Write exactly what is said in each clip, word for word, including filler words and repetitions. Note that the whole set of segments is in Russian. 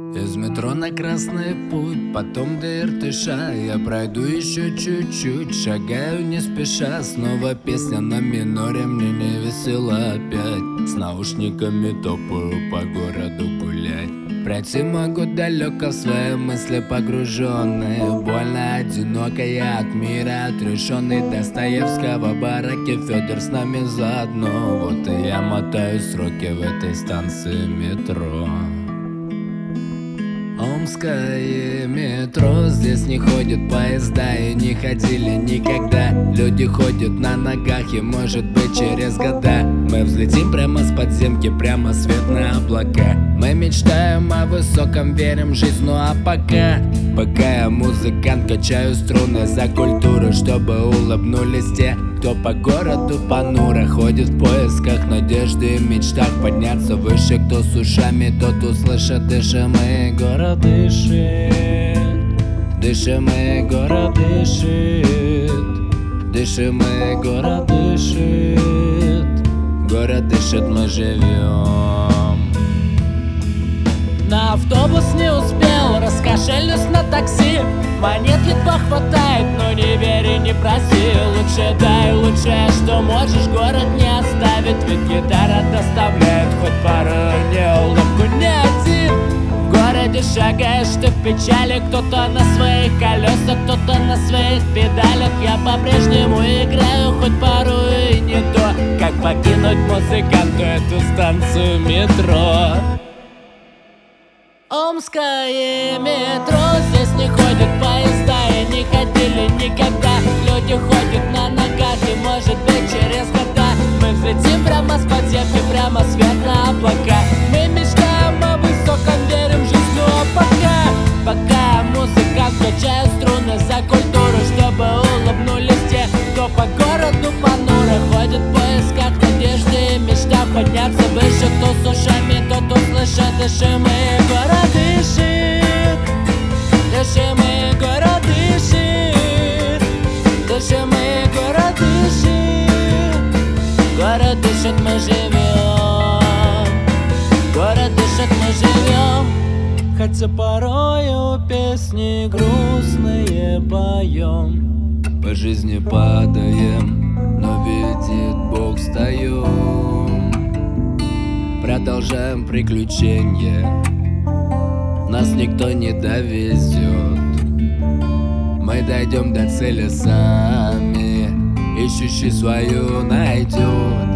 Из метро на Красный путь, потом до Иртыша. Я пройду еще чуть-чуть, шагаю не спеша. Снова песня на миноре, мне не весело опять. С наушниками топаю по городу гулять. Пройти могу далеко в свои мысли погруженные. Больно одиноко я от мира отрешенный. Достоевского бараки, Федор с нами заодно. Вот и я мотаю сроки в этой станции метро. Омское метро, здесь не ходят поезда и не ходили никогда. Люди ходят на ногах и, может быть, через года мы взлетим прямо с подземки, прямо свет на облака. Мы мечтаем о высоком, верим в жизнь, ну а пока Пока я музыкант, качаю струны за культуру, чтобы улыбнулись те, кто по городу понуро ходит в поисках надежды и мечтах подняться выше. Кто с ушами, тот услышит. Дышим и город дышит, дышим и город дышит, дышим и город дышит, город дышит, мы живем. На автобус не успел, раскошелюсь на такси. Монет едва хватает, но не верь и не проси. Лучше дай, лучшее, что можешь, город не оставит. Ведь гитара доставляет хоть порой не улыбку, не один. В городе шагаешь ты в печали, кто-то на своих колесах, кто-то на своих педалях. Я по-прежнему играю, хоть порой и не то. Как покинуть музыканту эту станцию метро? Омское метро, здесь не ходят поезда и не ходили никогда. Люди ходят на ногах и, может быть, через года мы взлетим прямо с подземки, прямо свет на облака. Мы мечтаем о высоком, верим в жизнь, ну а пока Пока музыкант, качаю струны за культуру, чтобы улыбнулись те, кто по городу понуро ходит в поисках надежды и мечтах подняться выше. Кто с ушами, тот услышит. Дышим и город дышит, дышим и город дышит, дышим и город дышит, город дышит, мы живем, город дышит, мы живем. Хотя порою песни грустные поем, по жизни падаем, но видит Бог встаем. Продолжаем приключения, нас никто не довезет. Мы дойдем до цели сами, ищущий свою найдет.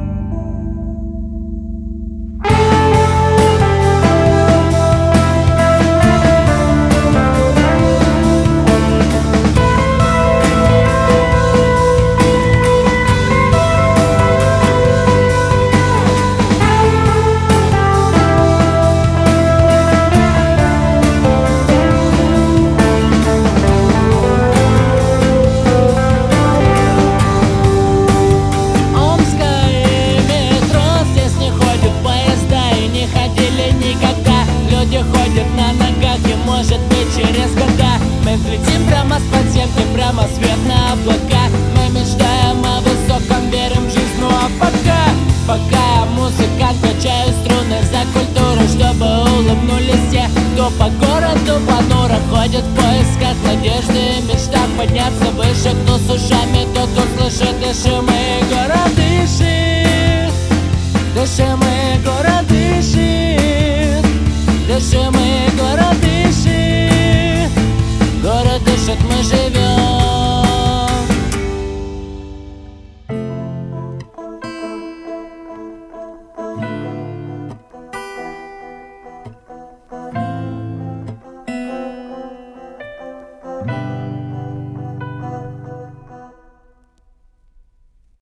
На ногах и, может быть, через года мы взлетим прямо с подземки, прямо свет на облака. Мы мечтаем о высоком, верим в жизнь, ну а пока Пока музыкант, качаю струны за культуру, чтобы улыбнулись те, кто по городу понуро ходит в поисках надежды и мечтах подняться выше. Кто с ушами, тот услышит. Дышим и город дышит, дышим и город